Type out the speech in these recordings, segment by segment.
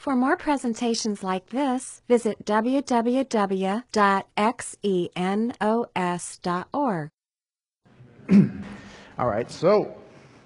For more presentations like this, visit www.xenos.org. All right, so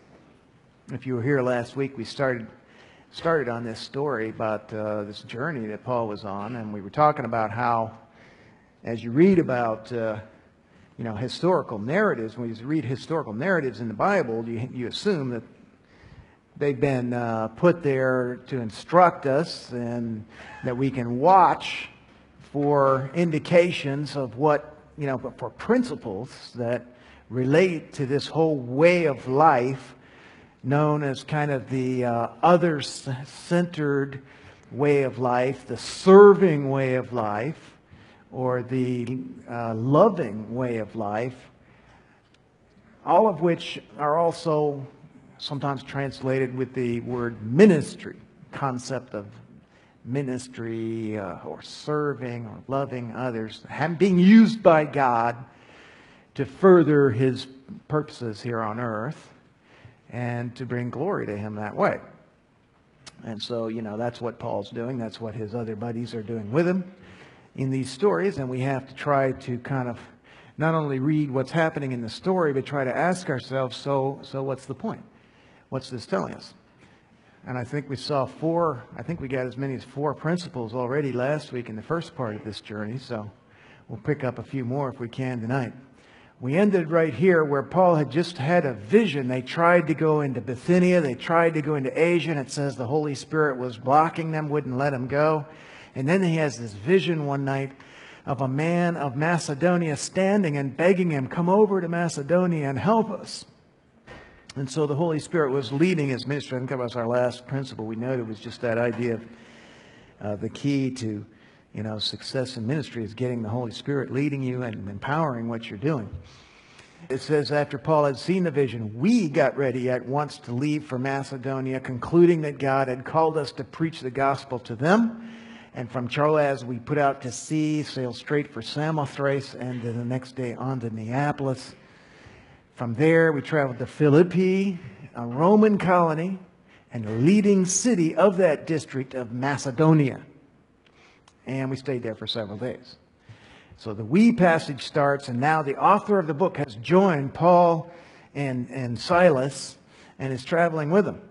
if you were here last week, we started on this story about this journey that Paul was on, and we were talking about how, as you read about historical narratives, when you read historical narratives in the Bible, you assume that they've been put there to instruct us, and that we can watch for indications of what, for principles that relate to this whole way of life known as kind of the other-centered way of life, the serving way of life, or the loving way of life, all of which are also sometimes translated with the word ministry, concept of ministry or serving or loving others, being used by God to further His purposes here on earth and to bring glory to Him that way. And so, that's what Paul's doing. That's what his other buddies are doing with him in these stories. And we have to try to kind of not only read what's happening in the story, but try to ask ourselves, so what's the point? What's this telling us? And I think we got as many as 4 principles already last week in the first part of this journey. So we'll pick up a few more if we can tonight. We ended right here where Paul had just had a vision. They tried to go into Bithynia. They tried to go into Asia. And it says the Holy Spirit was blocking them, wouldn't let them go. And then he has this vision one night of a man of Macedonia standing and begging him, come over to Macedonia and help us. And so the Holy Spirit was leading his ministry. I think that was our last principle. We noted it was just that idea of the key to success in ministry is getting the Holy Spirit leading you and empowering what you're doing. It says, after Paul had seen the vision, we got ready at once to leave for Macedonia, concluding that God had called us to preach the gospel to them. And from Troas we put out to sea, sailed straight for Samothrace, and the next day on to Neapolis. From there we traveled to Philippi, a Roman colony, and the leading city of that district of Macedonia. And we stayed there for several days. So the we passage starts, and now the author of the book has joined Paul and Silas and is traveling with them.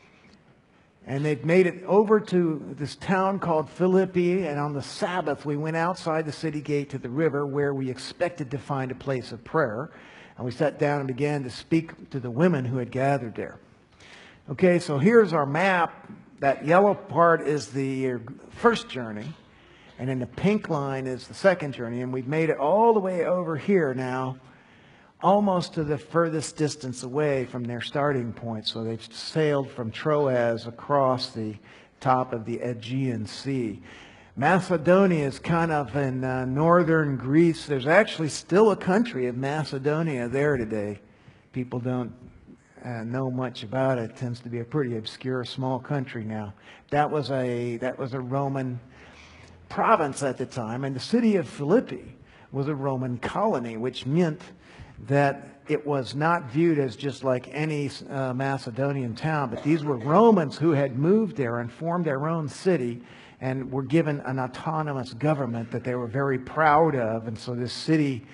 And they've made it over to this town called Philippi, and on the Sabbath we went outside the city gate to the river where we expected to find a place of prayer. And we sat down and began to speak to the women who had gathered there. Okay, so here's our map. That yellow part is the first journey. And then the pink line is the second journey. And we've made it all the way over here now, almost to the furthest distance away from their starting point. So they've sailed from Troas across the top of the Aegean Sea. Macedonia is kind of in northern Greece. There's actually still a country of Macedonia there today. People don't know much about it. It tends to be a pretty obscure small country now. That was a Roman province at the time, and the city of Philippi was a Roman colony, which meant that it was not viewed as just like any Macedonian town, but these were Romans who had moved there and formed their own city and were given an autonomous government that they were very proud of. And so this city,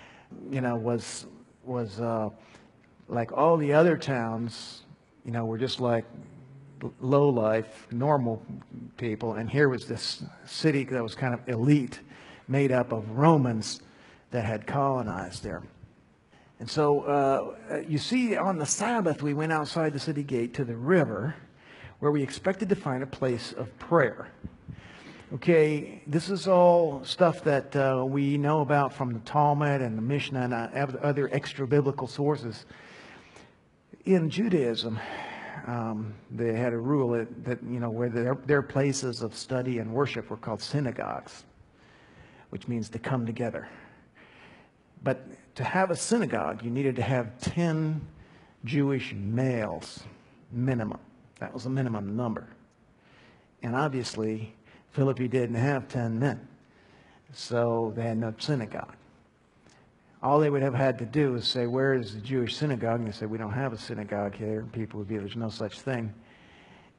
was like all the other towns, were just like low life, normal people. And here was this city that was kind of elite, made up of Romans that had colonized there. And so you see, on the Sabbath, we went outside the city gate to the river where we expected to find a place of prayer. Okay, this is all stuff that we know about from the Talmud and the Mishnah and other extra-biblical sources. In Judaism, they had a rule that where their places of study and worship were called synagogues, which means to come together. But to have a synagogue, you needed to have 10 Jewish males, minimum. That was the minimum number. And obviously, Philippi didn't have 10 men. So they had no synagogue. All they would have had to do is say, where is the Jewish synagogue? And they said, we don't have a synagogue here. And people would be, there's no such thing.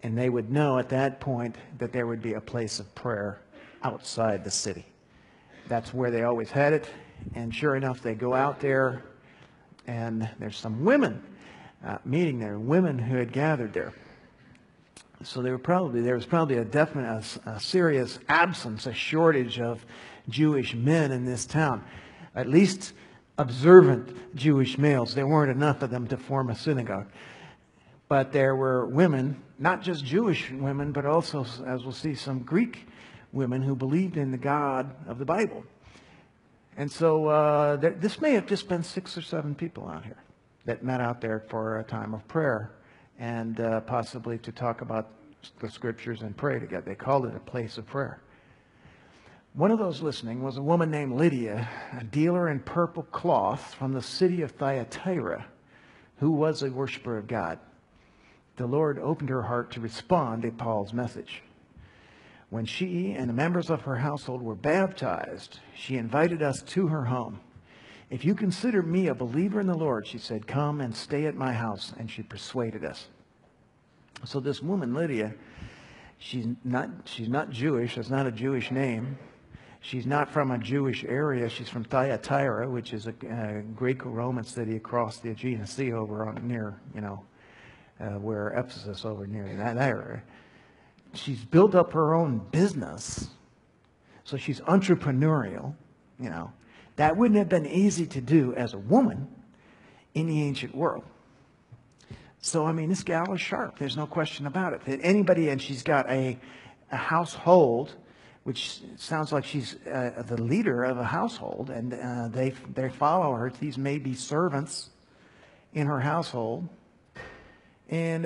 And they would know at that point that there would be a place of prayer outside the city. That's where they always had it. And sure enough, they go out there, and there's some women meeting there, women who had gathered there. So there was probably a definite, a serious absence, a shortage of Jewish men in this town. At least observant Jewish males. There weren't enough of them to form a synagogue. But there were women, not just Jewish women, but also, as we'll see, some Greek women who believed in the God of the Bible. And so this may have just been 6 or 7 people out here that met out there for a time of prayer and possibly to talk about the Scriptures and pray together. They called it a place of prayer. One of those listening was a woman named Lydia, a dealer in purple cloth from the city of Thyatira, who was a worshiper of God. The Lord opened her heart to respond to Paul's message. When she and the members of her household were baptized, she invited us to her home. "If you consider me a believer in the Lord," she said, "come and stay at my house." And she persuaded us. So this woman, Lydia, she's not Jewish. It's not a Jewish name. She's not from a Jewish area. She's from Thyatira, which is a Greco-Roman city across the Aegean Sea over on near, where Ephesus over near that area. She's built up her own business, so she's entrepreneurial. That wouldn't have been easy to do as a woman in the ancient world. So, this gal is sharp. There's no question about it. And she's got a household, which sounds like she's the leader of a household, and they follow her. These may be servants in her household. And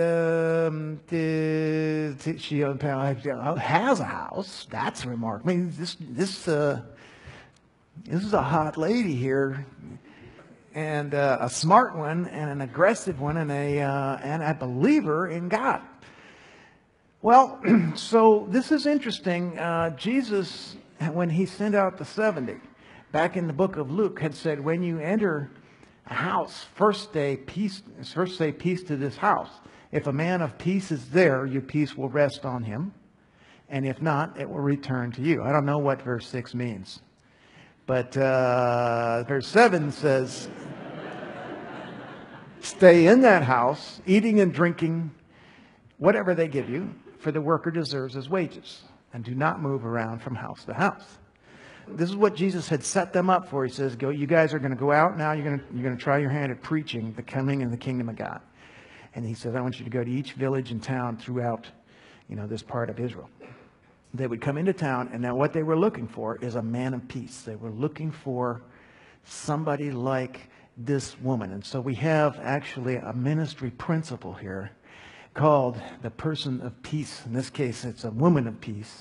she has a house. That's remarkable. This is a hot lady here, and a smart one, and an aggressive one, and a believer in God. Well, so this is interesting. Jesus, when he sent out the 70, back in the book of Luke, had said, when you enter a house, first say peace to this house. If a man of peace is there, your peace will rest on him. And if not, it will return to you. I don't know what verse 6 means. But verse 7 says, stay in that house, eating and drinking whatever they give you, for the worker deserves his wages. And do not move around from house to house. This is what Jesus had set them up for. He says, "Go. You guys are going to go out now. You're going to try your hand at preaching the coming and the kingdom of God." And he says, "I want you to go to each village and town throughout, this part of Israel." They would come into town, and now what they were looking for is a man of peace. They were looking for somebody like this woman. And so we have actually a ministry principle here called the person of peace. In this case, it's a woman of peace.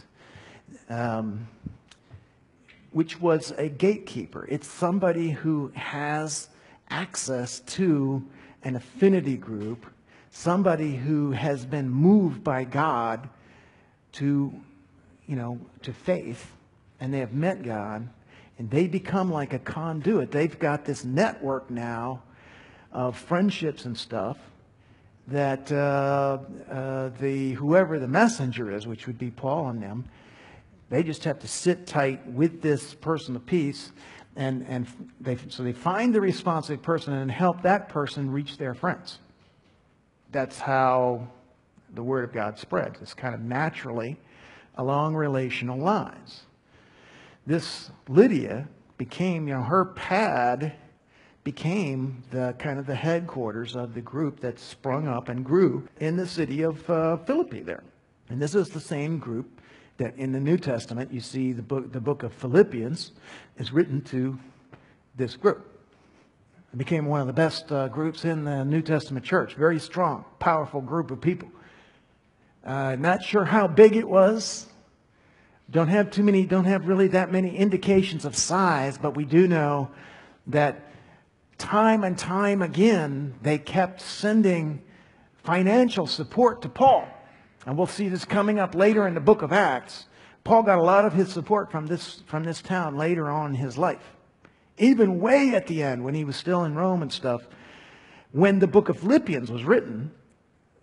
Which was a gatekeeper. It's somebody who has access to an affinity group, somebody who has been moved by God to faith, and they have met God, and they become like a conduit. They've got this network now of friendships and stuff that whoever the messenger is, which would be Paul and them, they just have to sit tight with this person of peace, and they find the responsive person and help that person reach their friends. That's how the Word of God spreads. It's kind of naturally along relational lines. This Lydia became, her pad became the kind of the headquarters of the group that sprung up and grew in the city of Philippi there. And this is the same group that in the New Testament, you see the book of Philippians is written to this group. It became one of the best groups in the New Testament church. Very strong, powerful group of people. Not sure how big it was. Don't have really that many indications of size, but we do know that time and time again, they kept sending financial support to Paul. And we'll see this coming up later in the book of Acts. Paul got a lot of his support from this town later on in his life. Even way at the end, when he was still in Rome and stuff, when the book of Philippians was written,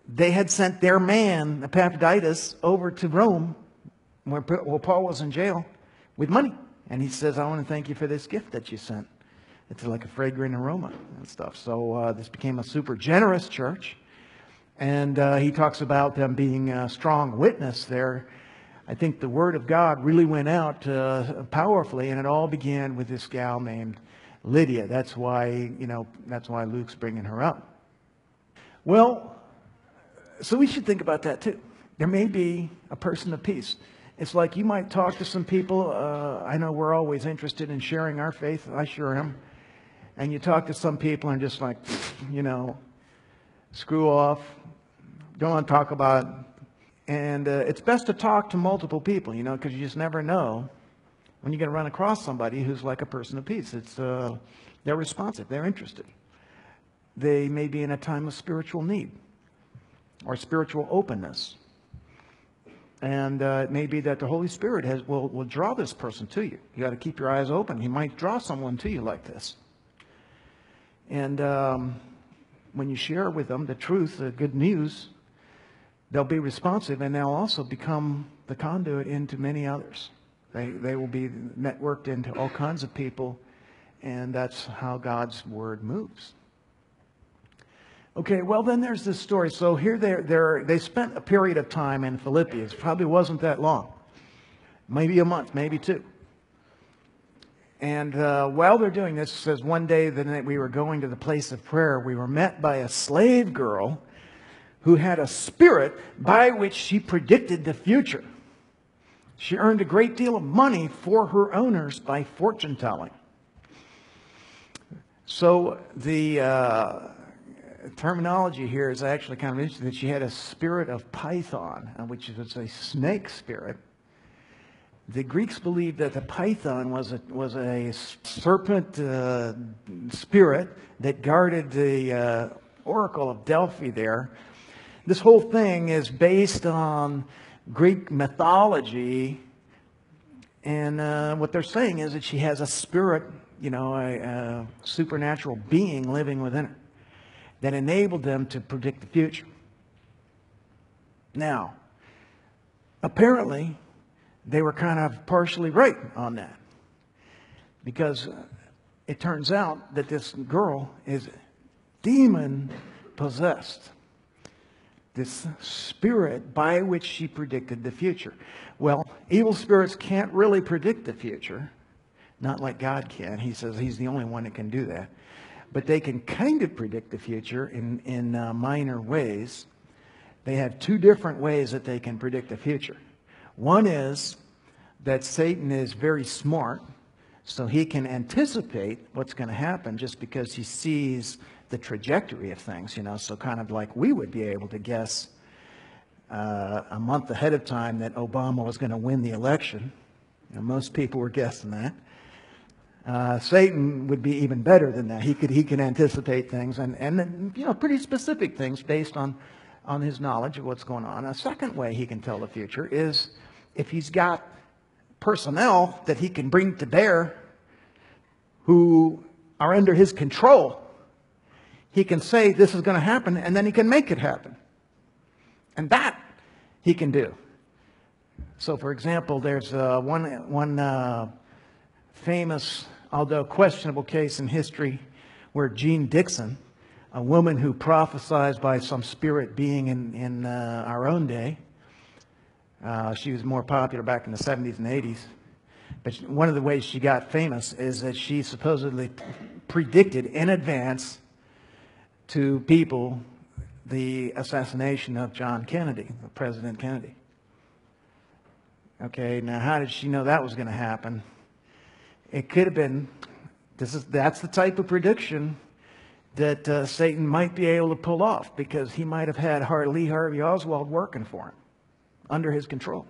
they had sent their man, Epaphroditus, over to Rome, where Paul was in jail, with money. And he says, I want to thank you for this gift that you sent. It's like a fragrant aroma and stuff. So this became a super generous church. And he talks about them being a strong witness there. I think the word of God really went out powerfully, and it all began with this gal named Lydia. That's why Luke's bringing her up. Well, so we should think about that too. There may be a person of peace. It's like you might talk to some people. I know we're always interested in sharing our faith. I sure am. And you talk to some people and just like, screw off. Don't want to talk about it. And it's best to talk to multiple people, because you just never know when you're going to run across somebody who's like a person of peace. They're responsive. They're interested. They may be in a time of spiritual need or spiritual openness. And it may be that the Holy Spirit will draw this person to you. You got to keep your eyes open. He might draw someone to you like this. And when you share with them the truth, the good news, they'll be responsive, and they'll also become the conduit into many others. They will be networked into all kinds of people, and that's how God's word moves. Okay, well then there's this story. So here they spent a period of time in Philippi. It probably wasn't that long. Maybe a month, maybe two. And while they're doing this, it says one day the night we were going to the place of prayer, we were met by a slave girl who had a spirit by which she predicted the future. She earned a great deal of money for her owners by fortune telling. So the terminology here is actually kind of interesting, that she had a spirit of python, which is a snake spirit. The Greeks believed that the python was a serpent spirit that guarded the oracle of Delphi there. This whole thing is based on Greek mythology, and what they're saying is that she has a spirit, a supernatural being living within her that enabled them to predict the future. Now, apparently, they were kind of partially right on that, because it turns out that this girl is demon-possessed. This spirit by which she predicted the future. Well, evil spirits can't really predict the future, not like God can. He says he's the only one that can do that. But they can kind of predict the future in minor ways. They have two different ways that they can predict the future. One is that Satan is very smart, so he can anticipate what's going to happen just because he sees the trajectory of things, so kind of like we would be able to guess a month ahead of time that Obama was going to win the election. Most people were guessing that. Satan would be even better than that. He could anticipate things and pretty specific things based on his knowledge of what's going on. A second way he can tell the future is if he's got personnel that he can bring to bear who are under his control. He can say this is going to happen, and then he can make it happen. And that he can do. So, for example, there's one famous, although questionable case in history where Jean Dixon, a woman who prophesied by some spirit being in our own day, she was more popular back in the 70s and 80s. But one of the ways she got famous is that she supposedly predicted in advance to people the assassination of John Kennedy, President Kennedy. Okay, now how did she know that was going to happen? It could have been, that's the type of prediction that Satan might be able to pull off, because he might have had Lee Harvey Oswald working for him, under his control.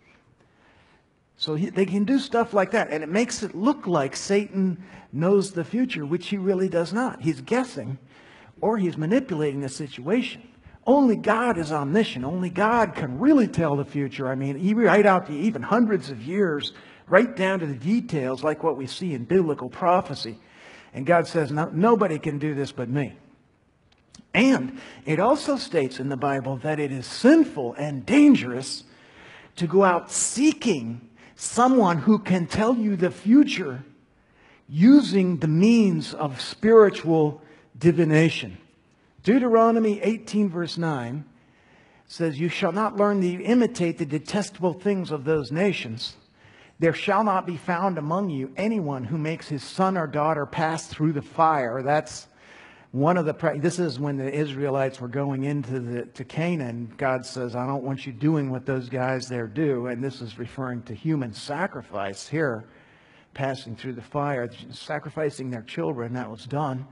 So they can do stuff like that, and it makes it look like Satan knows the future, which he really does not. He's guessing, or he's manipulating the situation. Only God is omniscient. Only God can really tell the future. I mean, right out to even hundreds of years, right down to the details, like what we see in biblical prophecy. And God says, no, nobody can do this but me. And it also states in the Bible that it is sinful and dangerous to go out seeking someone who can tell you the future using the means of spiritual divination. Deuteronomy 18 verse 9 says, "You shall not learn to imitate the detestable things of those nations. There shall not be found among you anyone who makes his son or daughter pass through the fire." That's one of the, this is when the Israelites were going to Canaan. God says, "I don't want you doing what those guys there do." And this is referring to human sacrifice here, passing through the fire, sacrificing their children. That was done.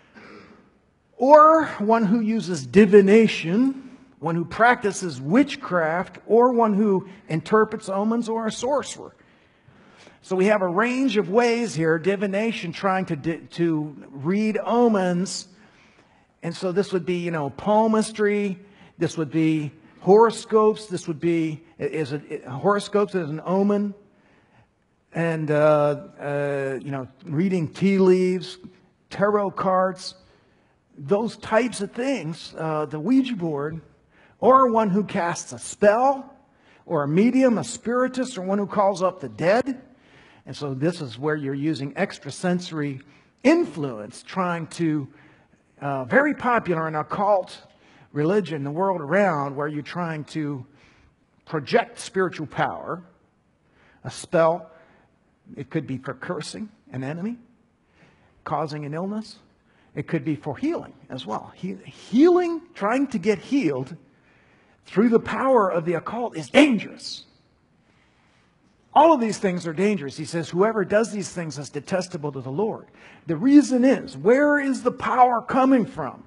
Or one who uses divination, one who practices witchcraft, or one who interprets omens, or a sorcerer. So we have a range of ways here. Divination, trying to read omens. And so this would be, palmistry. This would be horoscopes. This would be, horoscopes as an omen. And, reading tea leaves, tarot cards, those types of things, the Ouija board, or one who casts a spell, or a medium, a spiritist, or one who calls up the dead. And so this is where you're using extrasensory influence, trying to, very popular in occult religion, the world around, where you're trying to project spiritual power. A spell, it could be for cursing an enemy, causing an illness. It could be for healing as well. Healing, trying to get healed through the power of the occult is dangerous. All of these things are dangerous. He says, whoever does these things is detestable to the Lord. The reason is, where is the power coming from?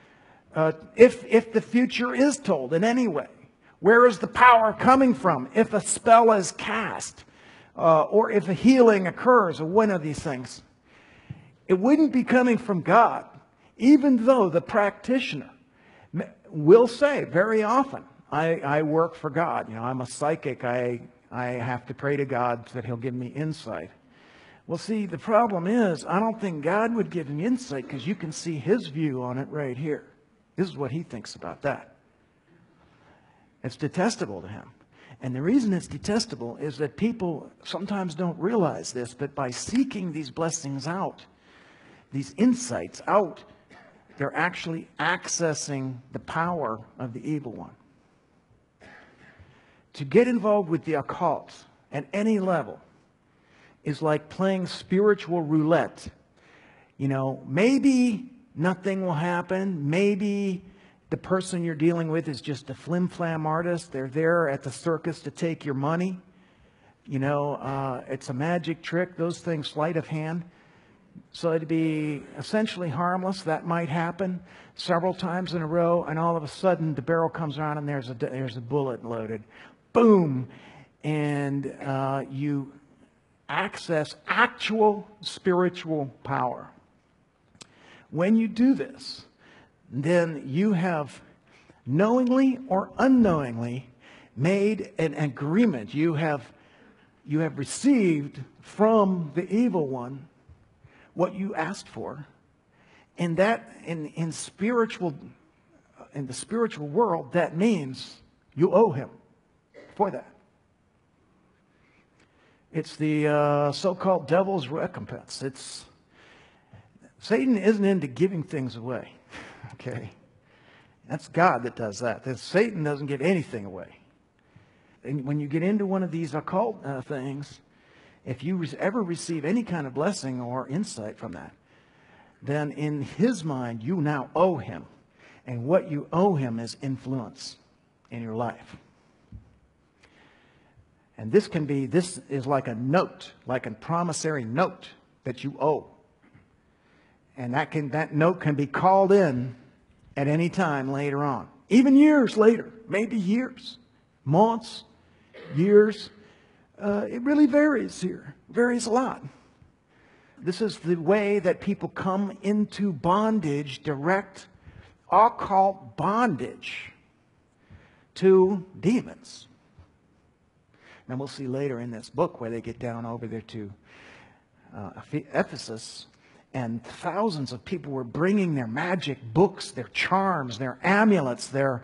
If the future is told in any way, where is the power coming from? If a spell is cast, or if a healing occurs, or one of these things, it wouldn't be coming from God, even though the practitioner will say very often, I work for God. I'm a psychic. I have to pray to God that He'll give me insight. Well, see, the problem is, I don't think God would give him insight, because you can see His view on it right here. This is what He thinks about that. It's detestable to Him. And the reason it's detestable is that people sometimes don't realize this, but by seeking these blessings out, these insights out, they're actually accessing the power of the evil one. To get involved with the occult at any level is like playing spiritual roulette. Maybe nothing will happen. Maybe the person you're dealing with is just a flim-flam artist. They're there at the circus to take your money. It's a magic trick. Those things, sleight of hand. So it'd be essentially harmless. That might happen several times in a row, and all of a sudden the barrel comes around and there's a bullet loaded. Boom! And you access actual spiritual power. When you do this, then you have knowingly or unknowingly made an agreement. You have received from the evil one what you asked for, and that in the spiritual world, that means you owe him for that. It's the so-called devil's recompense. Satan isn't into giving things away. Okay, that's God that does that. Satan doesn't give anything away. And when you get into one of these occult things, if you ever receive any kind of blessing or insight from that, then in his mind, you now owe him. And what you owe him is influence in your life. And this is like a note, like a promissory note that you owe. And that note can be called in at any time later on. Even years later, maybe years, months, years. It really varies here. Varies a lot. This is the way that people come into bondage, direct occult bondage to demons. And we'll see later in this book where they get down over there to Ephesus, and thousands of people were bringing their magic books, their charms, their amulets, their,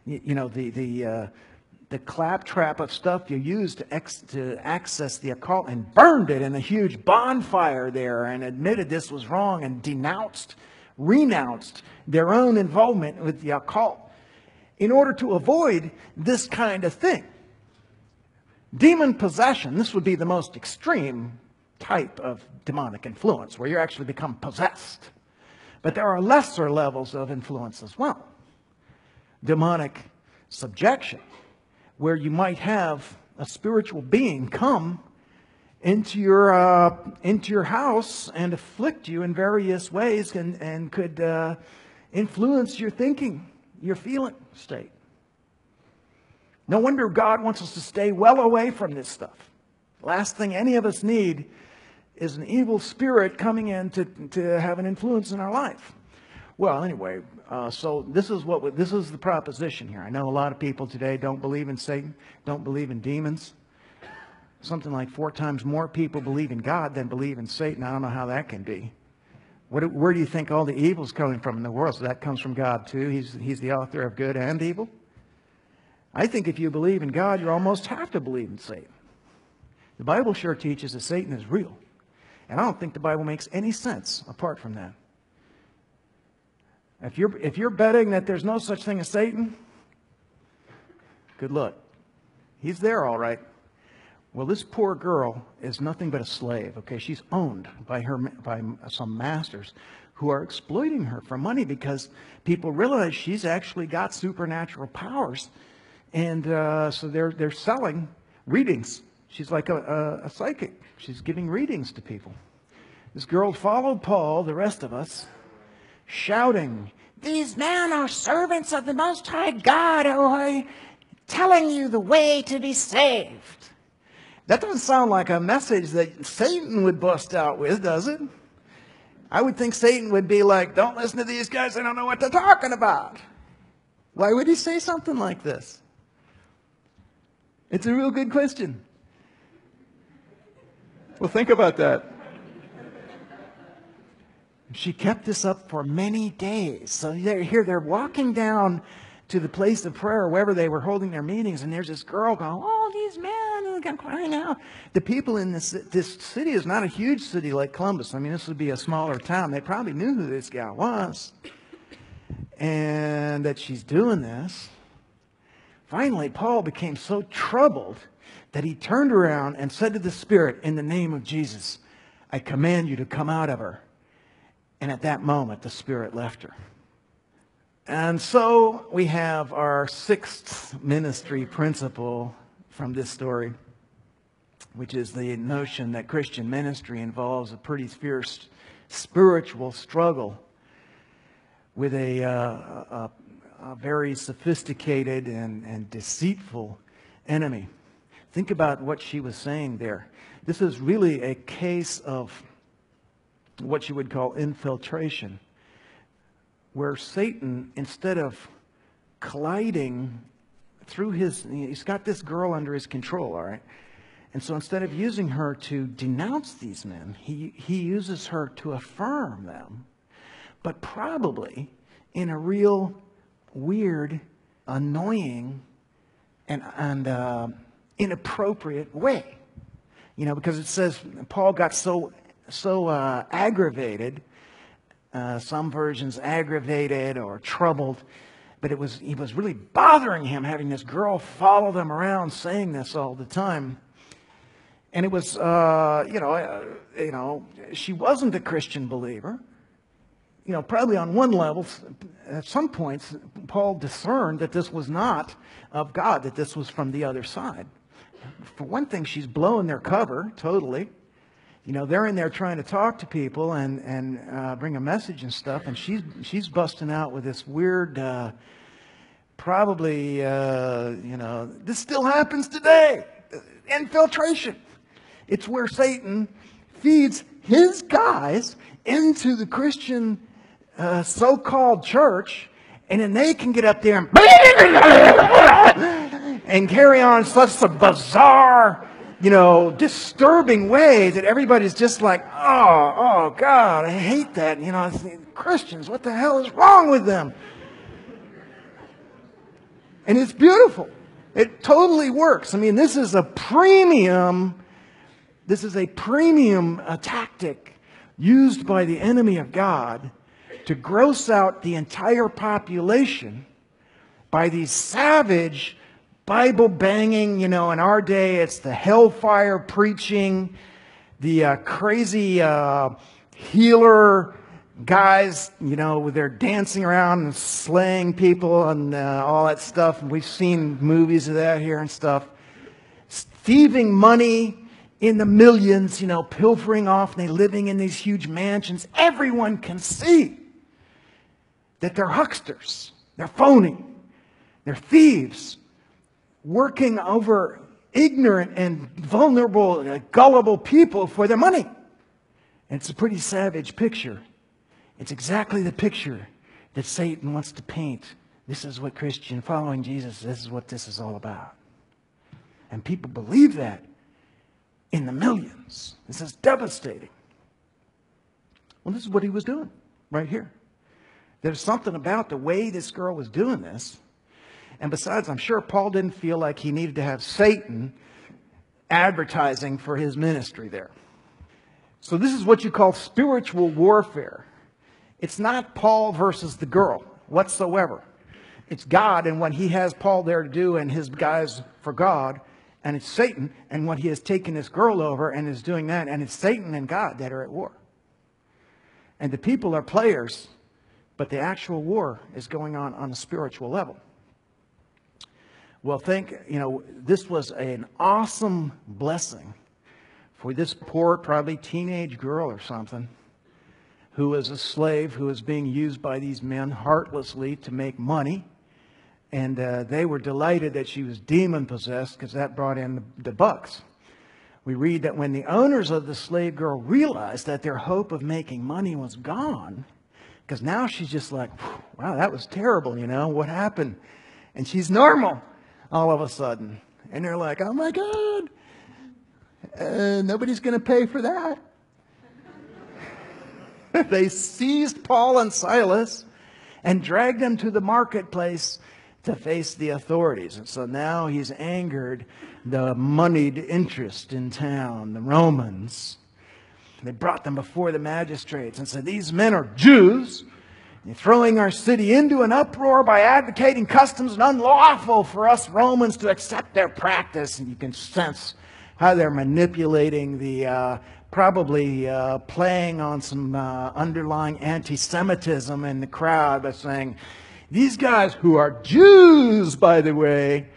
the claptrap of stuff you use to access the occult, and burned it in a huge bonfire there, and admitted this was wrong, and renounced their own involvement with the occult in order to avoid this kind of thing. Demon possession, this would be the most extreme type of demonic influence, where you actually become possessed. But there are lesser levels of influence as well. Demonic subjection, where you might have a spiritual being come into your house and afflict you in various ways, and could influence your thinking, your feeling state. No wonder God wants us to stay well away from this stuff. Last thing any of us need is an evil spirit coming in to have an influence in our life. Well, anyway, so this is the proposition here. I know a lot of people today don't believe in Satan, don't believe in demons. Something like 4 times more people believe in God than believe in Satan. I don't know how that can be. Where do you think all the evil's coming from in the world? So that comes from God too. He's the author of good and evil. I think if you believe in God, you almost have to believe in Satan. The Bible sure teaches that Satan is real. And I don't think the Bible makes any sense apart from that. If you're betting that there's no such thing as Satan, good luck. He's there all right. Well, this poor girl is nothing but a slave. Okay, she's owned by some masters who are exploiting her for money, because people realize she's actually got supernatural powers, and so they're selling readings. She's like a psychic. She's giving readings to people. This girl followed Paul, the rest of us, shouting, "These men are servants of the Most High God who are telling you the way to be saved." That doesn't sound like a message that Satan would bust out with, does it? I would think Satan would be like, "Don't listen to these guys, they don't know what they're talking about." Why would he say something like this? It's a real good question. Well, think about that. She kept this up for many days. So they're walking down to the place of prayer, wherever they were holding their meetings, and there's this girl going, "Oh, these men," and crying out. The people in this city is not a huge city like Columbus. I mean, this would be a smaller town. They probably knew who this gal was, and that she's doing this. Finally, Paul became so troubled that he turned around and said to the spirit, "In the name of Jesus, I command you to come out of her." And at that moment, the spirit left her. And so we have our 6th ministry principle from this story, which is the notion that Christian ministry involves a pretty fierce spiritual struggle with a very sophisticated and deceitful enemy. Think about what she was saying there. This is really a case of what you would call infiltration, where Satan, instead of colliding through he's got this girl under his control, all right? And so instead of using her to denounce these men, he uses her to affirm them, but probably in a real weird, annoying, and inappropriate way. Because it says Paul got so aggravated, some versions aggravated or troubled, but he was really bothering him having this girl follow them around saying this all the time. And it was, she wasn't a Christian believer. Probably on one level, at some points, Paul discerned that this was not of God, that this was from the other side. For one thing, she's blowing their cover totally. They're in there trying to talk to people and bring a message and stuff, and she's busting out with this weird, this still happens today, infiltration. It's where Satan feeds his guys into the Christian so-called church, and then they can get up there and carry on such a bizarre disturbing way that everybody's just like, oh God, I hate that. Christians, what the hell is wrong with them? And it's beautiful. It totally works. I mean, this is a premium tactic used by the enemy of God to gross out the entire population by these savage Bible banging, in our day it's the hellfire preaching, the crazy healer guys, they're dancing around and slaying people and all that stuff. And we've seen movies of that here and stuff. Thieving money in the millions, pilfering off, and they living in these huge mansions. Everyone can see that they're hucksters, they're phony, they're thieves, working over ignorant and vulnerable, gullible people for their money. And it's a pretty savage picture. It's exactly the picture that Satan wants to paint. This is what following Jesus, this is what this is all about. And people believe that in the millions. This is devastating. Well, this is what he was doing right here. There's something about the way this girl was doing this. And besides, I'm sure Paul didn't feel like he needed to have Satan advertising for his ministry there. So this is what you call spiritual warfare. It's not Paul versus the girl whatsoever. It's God and what he has Paul there to do and his guys for God. And it's Satan and what he has taken this girl over and is doing that. And it's Satan and God that are at war. And the people are players, but the actual war is going on a spiritual level. Well, this was an awesome blessing for this poor, probably teenage girl or something, who was a slave, who was being used by these men heartlessly to make money. And they were delighted that she was demon-possessed because that brought in the bucks. We read that when the owners of the slave girl realized that their hope of making money was gone, because now she's just like, wow, that was terrible, what happened? And she's normal all of a sudden. And they're like, oh my God, nobody's going to pay for that. They seized Paul and Silas and dragged them to the marketplace to face the authorities. And so now he's angered the moneyed interest in town, the Romans. They brought them before the magistrates and said, these men are Jews. You're throwing our city into an uproar by advocating customs and unlawful for us Romans to accept their practice. And you can sense how they're manipulating probably playing on some underlying anti-Semitism in the crowd by saying, these guys who are Jews, by the way,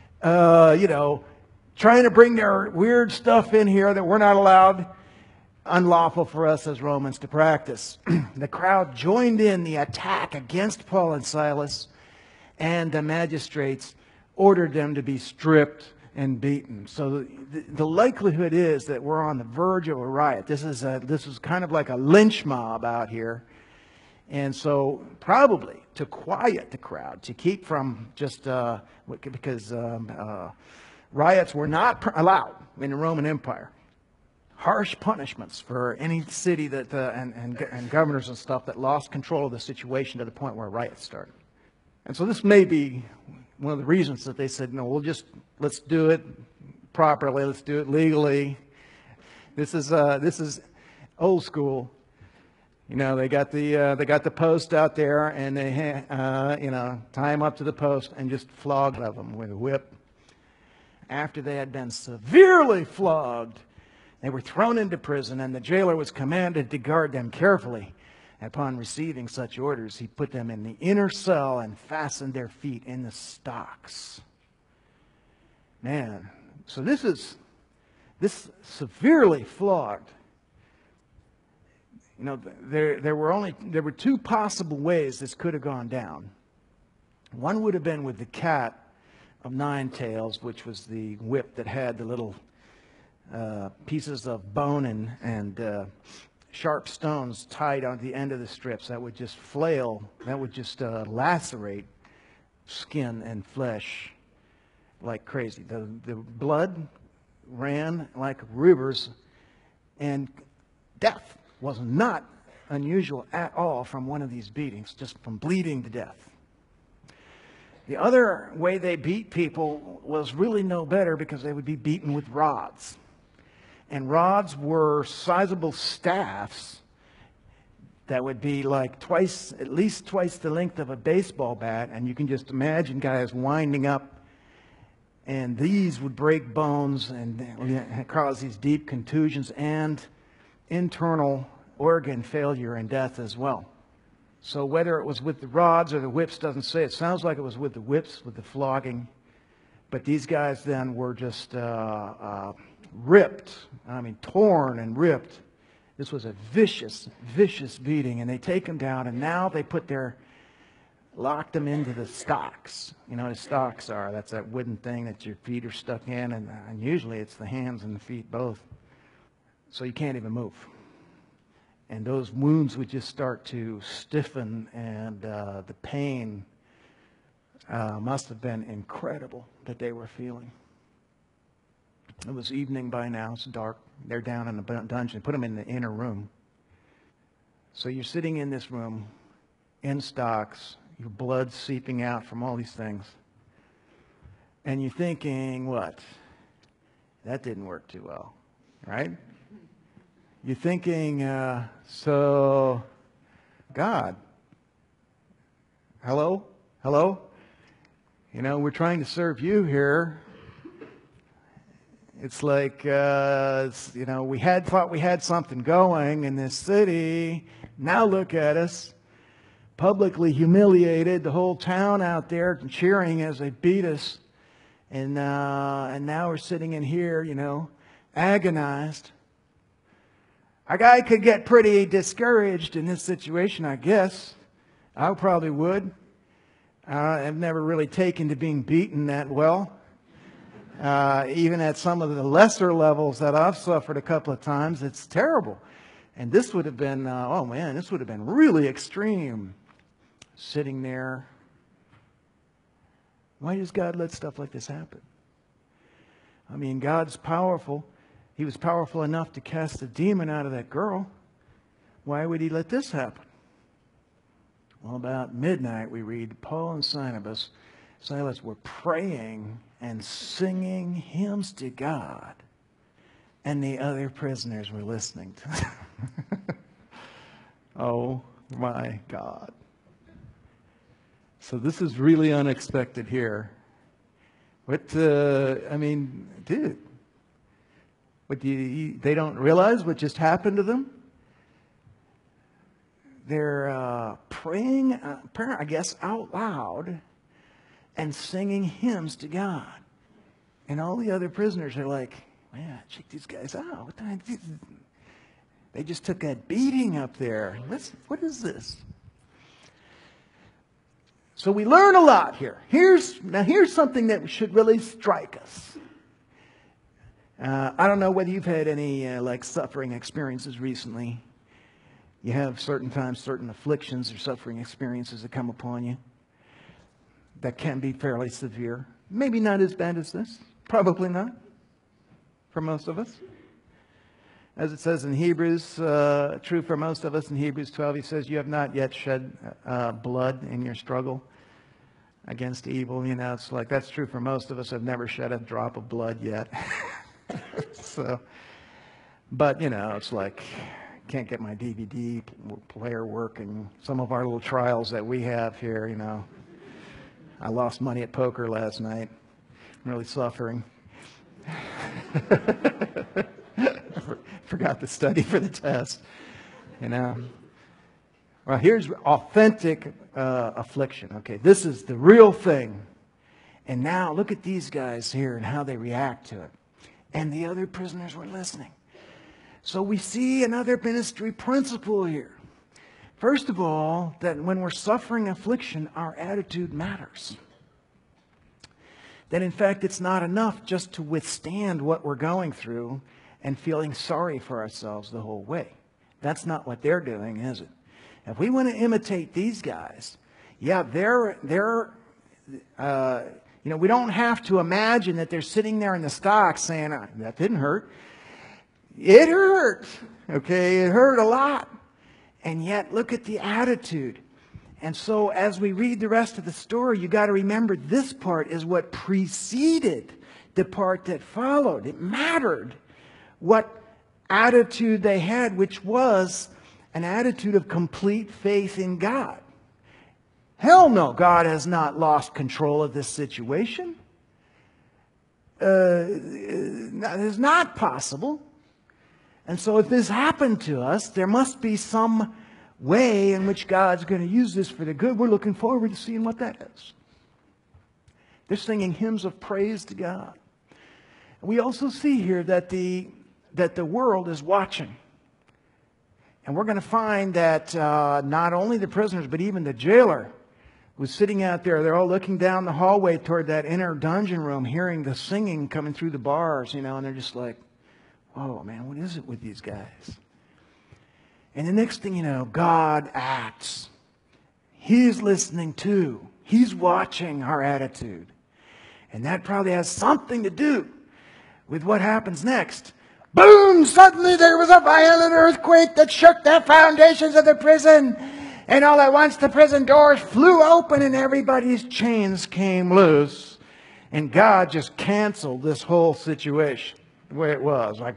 trying to bring their weird stuff in here that we're not allowed, unlawful for us as Romans to practice. The crowd joined in the attack against Paul and Silas, and the magistrates ordered them to be stripped and beaten. So the likelihood is that we're on the verge of a riot. This is kind of like a lynch mob out here. And so probably to quiet the crowd, to keep from just, because riots were not allowed in the Roman Empire. Harsh punishments for any city that and governors and stuff that lost control of the situation to the point where riots started. And so this may be one of the reasons that they said, no, let's do it properly, let's do it legally. This is old school. They got the post out there, and they tie them up to the post and just flog them with a whip. After they had been severely flogged, they were thrown into prison, and the jailer was commanded to guard them carefully. Upon receiving such orders, he put them in the inner cell and fastened their feet in the stocks. Man, so this severely flogged. There were two possible ways this could have gone down. One would have been with the cat of nine tails, which was the whip that had the little pieces of bone and sharp stones tied on the end of the strips that would just flail, that would just lacerate skin and flesh like crazy. The blood ran like rivers, and death was not unusual at all from one of these beatings, just from bleeding to death. The other way they beat people was really no better, because they would be beaten with rods. And rods were sizable staffs that would be like at least twice the length of a baseball bat. And you can just imagine guys winding up, and these would break bones and cause these deep contusions and internal organ failure and death as well. So whether it was with the rods or the whips doesn't say. It sounds like it was with the whips, with the flogging. But these guys then were just ripped. I mean, torn and ripped. This was a vicious, vicious beating. And they take them down, and now they locked them into the stocks. You know what stocks are? That's that wooden thing that your feet are stuck in. And usually it's the hands and the feet both. So you can't even move. And those wounds would just start to stiffen, and the pain must have been incredible that they were feeling. It was evening by now. It's dark. They're down in the dungeon. Put them in the inner room. So you're sitting in this room, in stocks, your blood seeping out from all these things. And you're thinking, what? That didn't work too well, right? You're thinking, so, God, hello? You know, we're trying to serve you here. It's like, you know, we thought we had something going in this city. Now look at us, publicly humiliated, the whole town out there cheering as they beat us. And now we're sitting in here, you know, agonized. A guy could get pretty discouraged in this situation, I guess. I probably would. I've never really taken to being beaten that well. Even at some of the lesser levels that I've suffered a couple of times, it's terrible. And this would have been, oh man, this would have been really extreme. Sitting there. Why does God let stuff like this happen? I mean, God's powerful. He was powerful enough to cast the demon out of that girl. Why would he let this happen? Well, about midnight, we read, Paul and Silas were praying and singing hymns to God, and the other prisoners were listening to them. Oh, my God. So this is really unexpected here. I mean, dude. They don't realize what just happened to them? They're praying, I guess, out loud and singing hymns to God. And all the other prisoners are like, man, check these guys out. They just took that beating up there. What is this? So we learn a lot here. Here's something that should really strike us. I don't know whether you've had any suffering experiences recently. You have certain times, certain afflictions or suffering experiences that come upon you that can be fairly severe. Maybe not as bad as this. Probably not. For most of us. As it says in Hebrews, true for most of us in Hebrews 12, he says, you have not yet shed blood in your struggle against evil. You know, it's like that's true for most of us. I've never shed a drop of blood yet. So, but you know, it's like can't get my DVD player working. Some of our little trials that we have here, you know. I lost money at poker last night. I'm really suffering. Forgot to study for the test, you know. Well, here's authentic affliction. Okay, this is the real thing. And now look at these guys here and how they react to it. And the other prisoners were listening. So we see another ministry principle here. First of all, that when we're suffering affliction, our attitude matters. That in fact, it's not enough just to withstand what we're going through and feeling sorry for ourselves the whole way. That's not what they're doing, is it? If we want to imitate these guys, yeah, We don't have to imagine that they're sitting there in the stocks saying, that didn't hurt. It hurt. Okay, it hurt a lot. And yet, look at the attitude. And so as we read the rest of the story, you got to remember this part is what preceded the part that followed. It mattered what attitude they had, which was an attitude of complete faith in God. Hell no, God has not lost control of this situation. That is not possible. And so if this happened to us, there must be some way in which God's going to use this for the good. We're looking forward to seeing what that is. They're singing hymns of praise to God. We also see here that the world is watching. And we're going to find that not only the prisoners, but even the jailer was sitting out there. They're all looking down the hallway toward that inner dungeon room, hearing the singing coming through the bars, and they're just like, whoa, man, what is it with these guys? And the next thing you know, God acts. He's listening too. He's watching our attitude. And that probably has something to do with what happens next. Boom! Suddenly there was a violent earthquake that shook the foundations of the prison. And all at once the prison doors flew open and everybody's chains came loose. And God just canceled this whole situation the way it was. Like,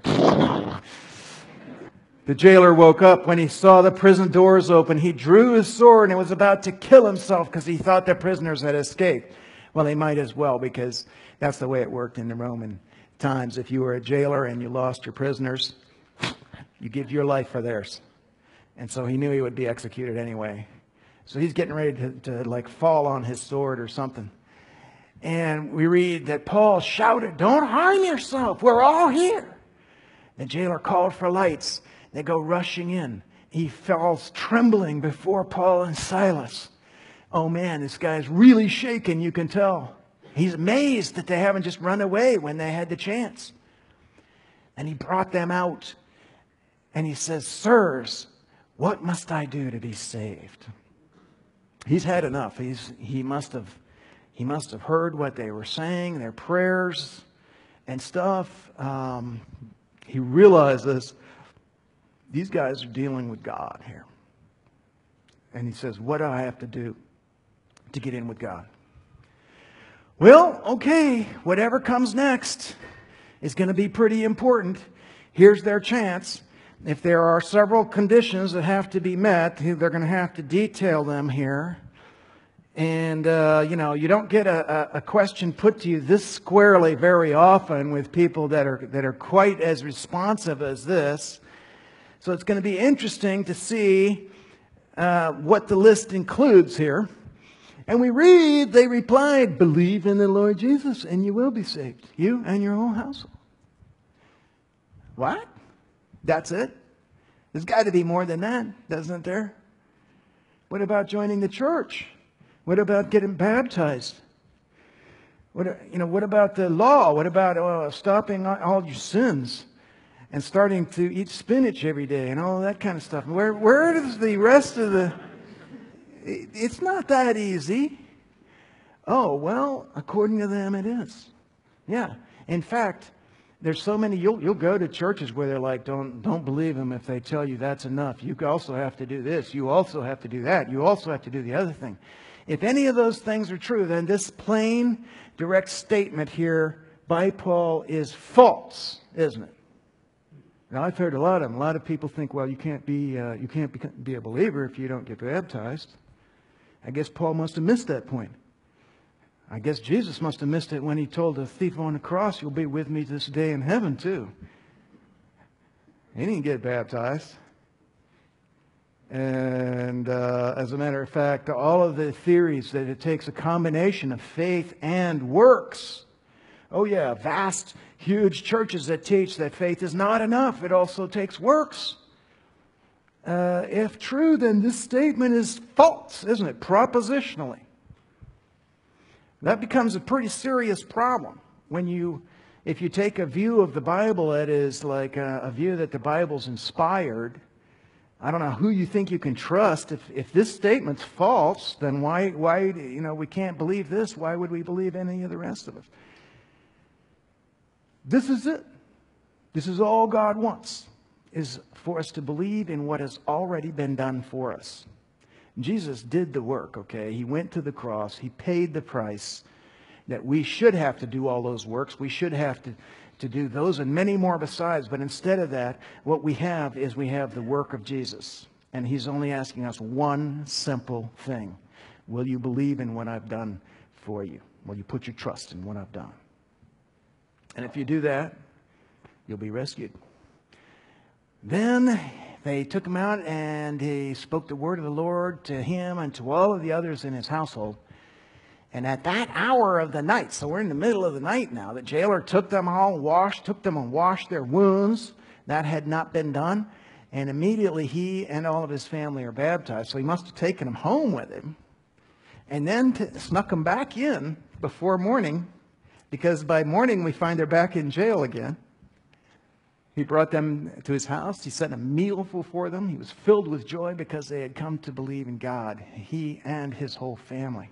the jailer woke up when he saw the prison doors open. He drew his sword and was about to kill himself because he thought the prisoners had escaped. Well, they might as well, because that's the way it worked in the Roman times. If you were a jailer and you lost your prisoners, you give your life for theirs. And so he knew he would be executed anyway. So he's getting ready to like fall on his sword or something. And we read that Paul shouted, "Don't harm yourself. We're all here." The jailer called for lights. They go rushing in. He falls trembling before Paul and Silas. Oh man, this guy's really shaken, you can tell. He's amazed that they haven't just run away when they had the chance. And he brought them out. And he says, "Sirs, what must I do to be saved?" He's had enough. He must have heard what they were saying, their prayers and stuff. He realizes these guys are dealing with God here. And he says, "What do I have to do to get in with God?" Well, okay, whatever comes next is going to be pretty important. Here's their chance. If there are several conditions that have to be met, they're going to have to detail them here. And, you don't get a question put to you this squarely very often with people that are quite as responsive as this. So it's going to be interesting to see what the list includes here. And we read, they replied, "Believe in the Lord Jesus and you will be saved, you and your whole household." What? That's it? There's got to be more than that, doesn't there? What about joining the church? What about getting baptized? What about the law? What about stopping all your sins and starting to eat spinach every day and all that kind of stuff? Where does the rest of the... It's not that easy. Oh, well, according to them it is. Yeah. In fact, there's so many, you'll go to churches where they're like, don't believe them if they tell you that's enough. You also have to do this. You also have to do that. You also have to do the other thing. If any of those things are true, then this plain, direct statement here by Paul is false, isn't it? Now, I've heard a lot of them. A lot of people think, well, you can't be a believer if you don't get baptized. I guess Paul must have missed that point. I guess Jesus must have missed it when he told the thief on the cross, "You'll be with me this day in heaven too." He didn't get baptized. And as a matter of fact, all of the theories that it takes a combination of faith and works. Oh yeah, vast, huge churches that teach that faith is not enough. It also takes works. If true, then this statement is false, isn't it? Propositionally. That becomes a pretty serious problem if you take a view of the Bible that is like a view that the Bible's inspired. I don't know who you think you can trust. If this statement's false, then why we can't believe this. Why would we believe any of the rest of it? This is it. This is all God wants, is for us to believe in what has already been done for us. Jesus did the work, okay? He went to the cross. He paid the price that we should have to do all those works. We should have to do those and many more besides. But instead of that, what we have the work of Jesus. And he's only asking us one simple thing. Will you believe in what I've done for you? Will you put your trust in what I've done? And if you do that, you'll be rescued. Then they took him out and he spoke the word of the Lord to him and to all of the others in his household. And at that hour of the night, so we're in the middle of the night now, the jailer took them and washed their wounds. That had not been done. And immediately he and all of his family are baptized. So he must have taken them home with him. And then snuck them back in before morning, because by morning we find they're back in jail again. He brought them to his house. He set a meal before them. He was filled with joy because they had come to believe in God, he and his whole family.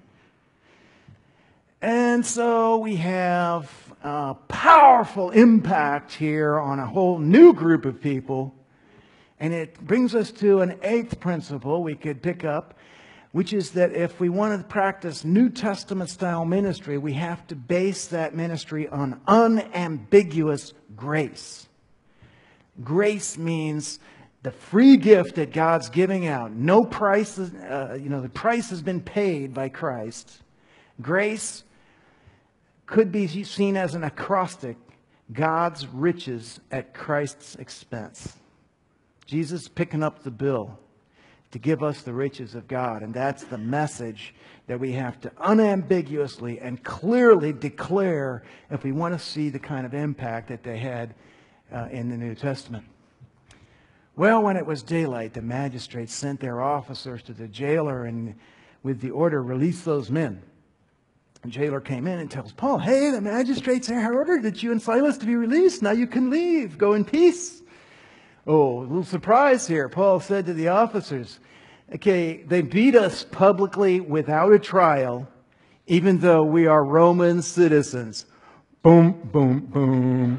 And so we have a powerful impact here on a whole new group of people. And it brings us to an eighth principle we could pick up, which is that if we want to practice New Testament style ministry, we have to base that ministry on unambiguous grace. Grace means the free gift that God's giving out. No price, the price has been paid by Christ. Grace could be seen as an acrostic, God's riches at Christ's expense. Jesus picking up the bill to give us the riches of God. And that's the message that we have to unambiguously and clearly declare if we want to see the kind of impact that they had in the New Testament. Well, when it was daylight, the magistrates sent their officers to the jailer and with the order, release those men. The jailer came in and tells Paul, hey, the magistrates have ordered you and Silas to be released. Now you can leave. Go in peace. Oh, a little surprise here. Paul said to the officers, okay, they beat us publicly without a trial, even though we are Roman citizens. Boom, boom, boom.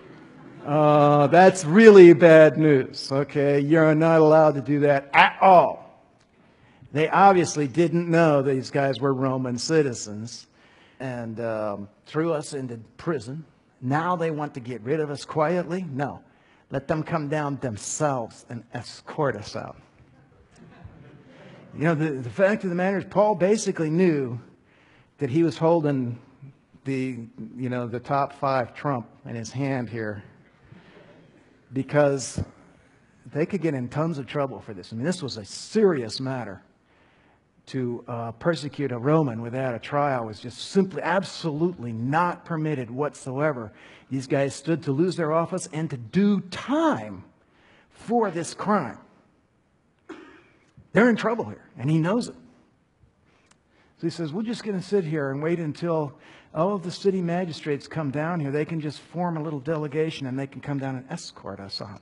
That's really bad news, okay? You're not allowed to do that at all. They obviously didn't know these guys were Roman citizens and threw us into prison. Now they want to get rid of us quietly? No. Let them come down themselves and escort us out. You know, the fact of the matter is Paul basically knew that he was holding the top 5 trump in his hand here, because they could get in tons of trouble for this. I mean, this was a serious matter. To persecute a Roman without a trial was just simply, absolutely not permitted whatsoever. These guys stood to lose their office and to do time for this crime. They're in trouble here, and he knows it. So he says, we're just going to sit here and wait until all of the city magistrates come down here. They can just form a little delegation, and they can come down and escort us out.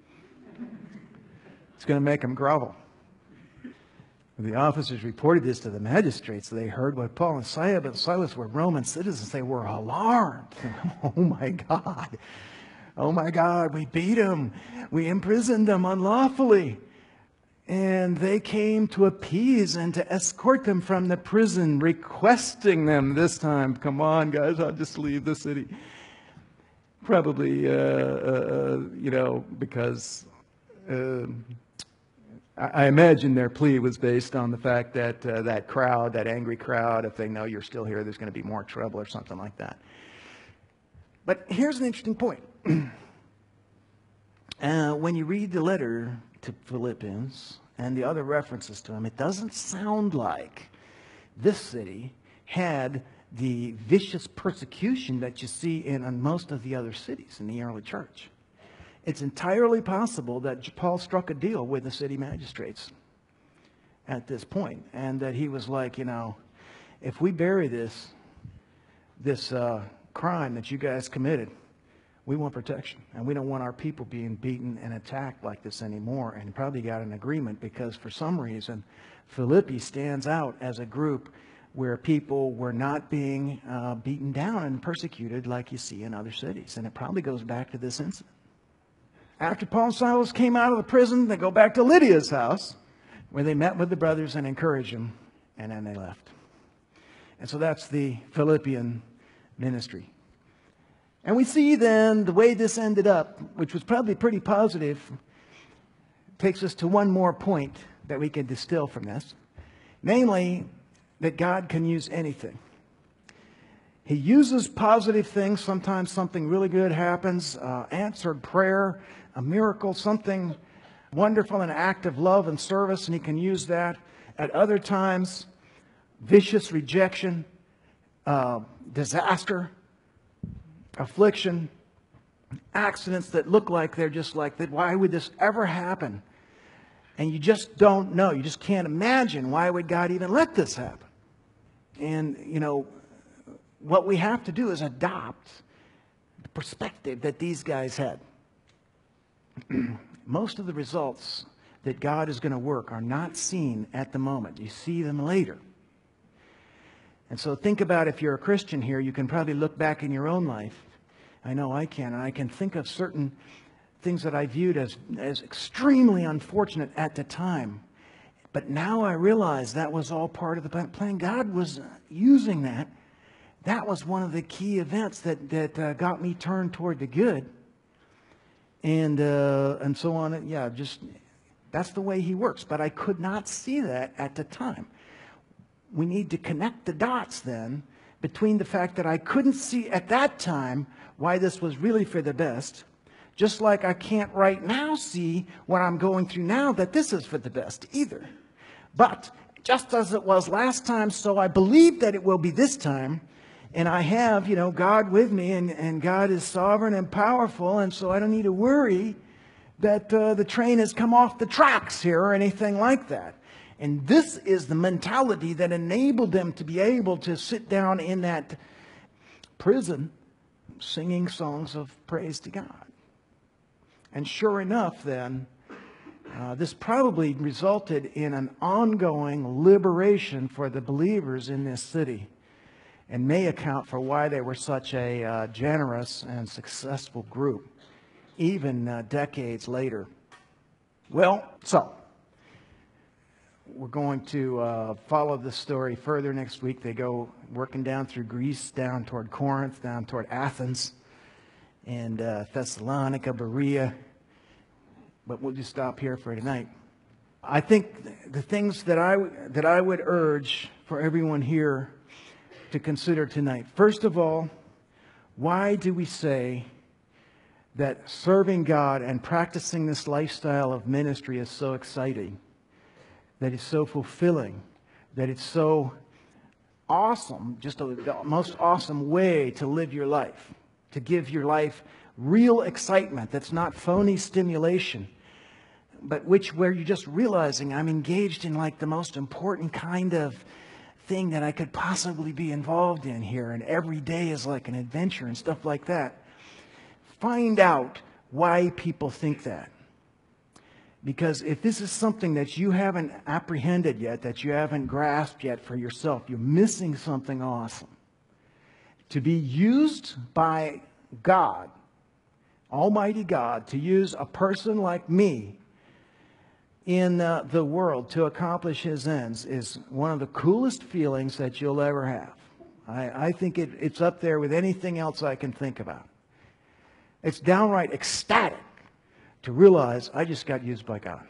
It's going to make them grovel. The officers reported this to the magistrates. They heard what Paul and Silas were Roman citizens. They were alarmed. Oh my God. Oh my God, we beat them. We imprisoned them unlawfully. And they came to appease and to escort them from the prison, requesting them this time, come on guys, I'll just leave the city. Probably, because I imagine their plea was based on the fact that that crowd, that angry crowd, if they know you're still here, there's going to be more trouble or something like that. But here's an interesting point. When you read the letter to Philippians and the other references to him, it doesn't sound like this city had the vicious persecution that you see in most of the other cities in the early church. It's entirely possible that Paul struck a deal with the city magistrates at this point, and that he was like, if we bury this crime that you guys committed, We want protection, and we don't want our people being beaten and attacked like this anymore. And probably got an agreement because for some reason, Philippi stands out as a group where people were not being beaten down and persecuted like you see in other cities. And it probably goes back to this incident. After Paul and Silas came out of the prison, they go back to Lydia's house, where they met with the brothers and encouraged them, and then they left. And so that's the Philippian ministry. And we see then the way this ended up, which was probably pretty positive, takes us to one more point that we can distill from this. Namely, that God can use anything. He uses positive things. Sometimes something really good happens, answered prayer, a miracle, something wonderful, an act of love and service, and He can use that. At other times, vicious rejection, disaster, affliction, accidents that look like they're just like that. Why would this ever happen? And you just don't know. You just can't imagine, why would God even let this happen? And, what we have to do is adopt the perspective that these guys had. Most of the results that God is going to work are not seen at the moment. You see them later. And so think about, if you're a Christian here, you can probably look back in your own life. I know I can. And I can think of certain things that I viewed as extremely unfortunate at the time. But now I realize that was all part of the plan. God was using that. That was one of the key events that got me turned toward the good. And so on. Yeah, just that's the way He works. But I could not see that at the time. We need to connect the dots then between the fact that I couldn't see at that time why this was really for the best, just like I can't right now see what I'm going through now that this is for the best either. But just as it was last time, so I believe that it will be this time. And I have, God with me, and God is sovereign and powerful, and so I don't need to worry that the train has come off the tracks here or anything like that. And this is the mentality that enabled them to be able to sit down in that prison singing songs of praise to God. And sure enough, then, this probably resulted in an ongoing liberation for the believers in this city, and may account for why they were such a generous and successful group, even decades later. Well, so we're going to follow this story further next week. They go working down through Greece, down toward Corinth, down toward Athens, and Thessalonica, Berea. But we'll just stop here for tonight. I think the things that I would urge for everyone here to consider tonight. First of all, why do we say that serving God and practicing this lifestyle of ministry is so exciting? That it's so fulfilling, that it's so awesome, just the most awesome way to live your life, to give your life real excitement that's not phony stimulation, but where you're just realizing I'm engaged in like the most important kind of thing that I could possibly be involved in here, and every day is like an adventure and stuff like that. Find out why people think that. Because if this is something that you haven't apprehended yet, that you haven't grasped yet for yourself, you're missing something awesome. To be used by God, Almighty God, to use a person like me in the world to accomplish His ends is one of the coolest feelings that you'll ever have. I think it's up there with anything else I can think about. It's downright ecstatic to realize I just got used by God.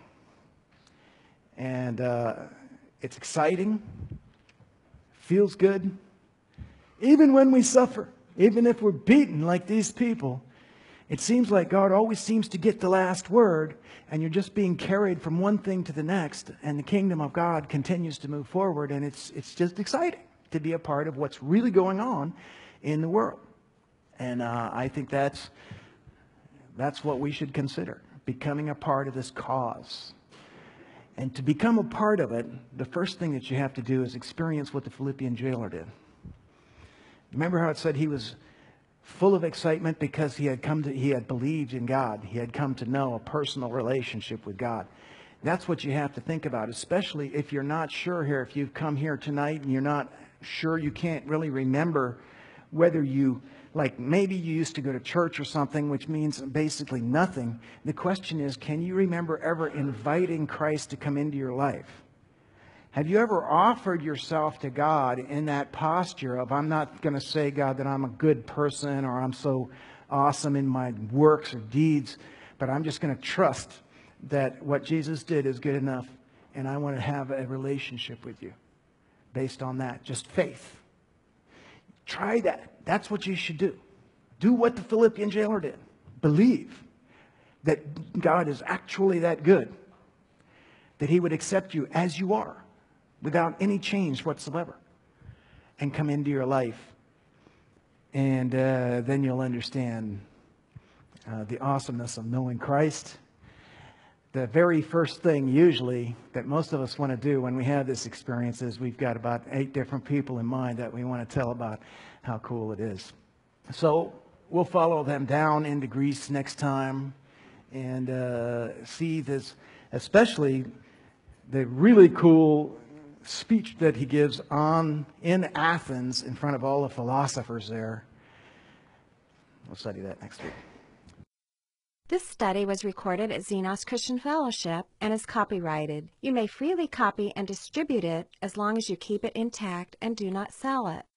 And it's exciting, feels good. Even when we suffer, even if we're beaten like these people, it seems like God always seems to get the last word, and you're just being carried from one thing to the next, and the kingdom of God continues to move forward, and it's just exciting to be a part of what's really going on in the world. And I think that's what we should consider, becoming a part of this cause. And to become a part of it, the first thing that you have to do is experience what the Philippian jailer did. Remember how it said he was full of excitement because he had believed in God. He had come to know a personal relationship with God. That's what you have to think about, especially if you're not sure here, if you've come here tonight and you're not sure, you can't really remember whether you, like maybe you used to go to church or something, which means basically nothing. The question is, can you remember ever inviting Christ to come into your life? Have you ever offered yourself to God in that posture of, I'm not going to say, God, that I'm a good person or I'm so awesome in my works or deeds, but I'm just going to trust that what Jesus did is good enough, and I want to have a relationship with you based on that. Just faith. Try that. That's what you should do. Do what the Philippian jailer did. Believe that God is actually that good, that He would accept you as you are without any change whatsoever and come into your life. And then you'll understand the awesomeness of knowing Christ. The very first thing usually that most of us want to do when we have this experience is we've got about 8 different people in mind that we want to tell about how cool it is. So we'll follow them down into Greece next time and see this, especially the really cool speech that he gives in Athens in front of all the philosophers there. We'll study that next week. This study was recorded at Xenos Christian Fellowship and is copyrighted. You may freely copy and distribute it as long as you keep it intact and do not sell it.